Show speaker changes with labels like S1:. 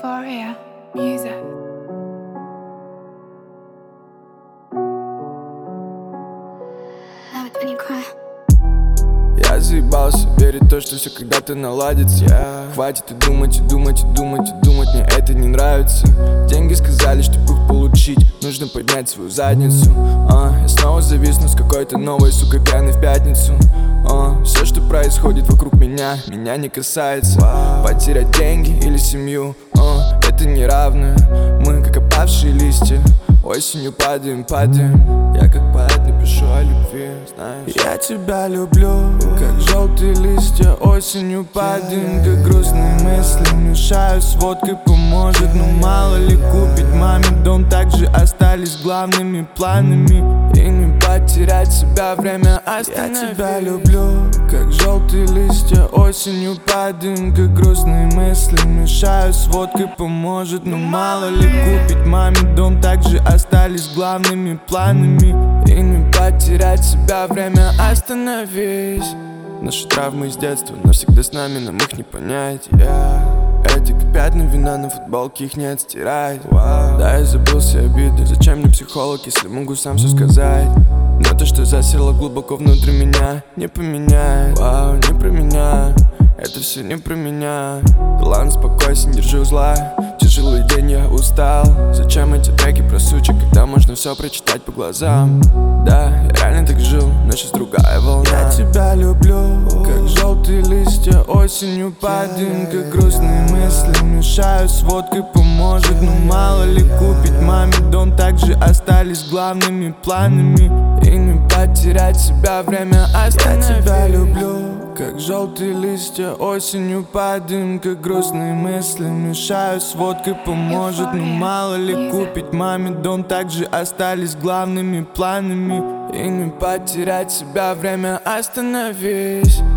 S1: Euphoria Music. Love it when you cry.
S2: Я заебался верить в то, что все когда-то наладится. Хватит и думать, и думать, и думать, и думать. Мне это не нравится. Деньги сказали, что их получить нужно поднять свою задницу. Я снова зависну с какой-то новой, сука, пьяной в пятницу. Все, что происходит вокруг меня не касается. Потерять деньги или семью, это неравное. Мы как опавшие листья, осенью падаем, падаем. Я как поэт напишу о любви, знаешь. Я тебя люблю, как желтые листья, осенью падаем. Как грустные мысли мешают с водкой, поможет. Но мало ли купить маме дом, также остались главными планами. И не потерять себя, время остановить. Я тебя люблю, как желтые листья, осенью падаем. Как грустные мысли мешают с водкой, поможет. Но мало ли купить маме дом, также остались главными планами. И не потерять себя, время остановись. Наши травмы из детства навсегда с нами, нам их не понять. Эти как пятна вина на футболке, их не отстирать. Да, я забыл все обиды, зачем мне психолог, если могу сам все сказать. Но то, что засерло глубоко внутри меня, не поменяет. Не про меня, это все не про меня. Ладно, спокойся, не держи зла. Тяжелый день, я устал. Зачем эти треки про сучек, когда можно все прочитать по глазам? Да, я реально так жил, но сейчас другая волна. Я тебя люблю, как желтые листья, осенью падаем. Как грустные мысли мешают с водкой, поможет. Но мало ли купить маме дом, также остались главными планами. И не потерять себя, время остановить. Я тебя люблю, как желтые листья, осенью падаем. Как грустные мысли мешают с водкой, поможет. Но мало ли купить маме дом, также остались главными планами. И не потерять себя, время остановись.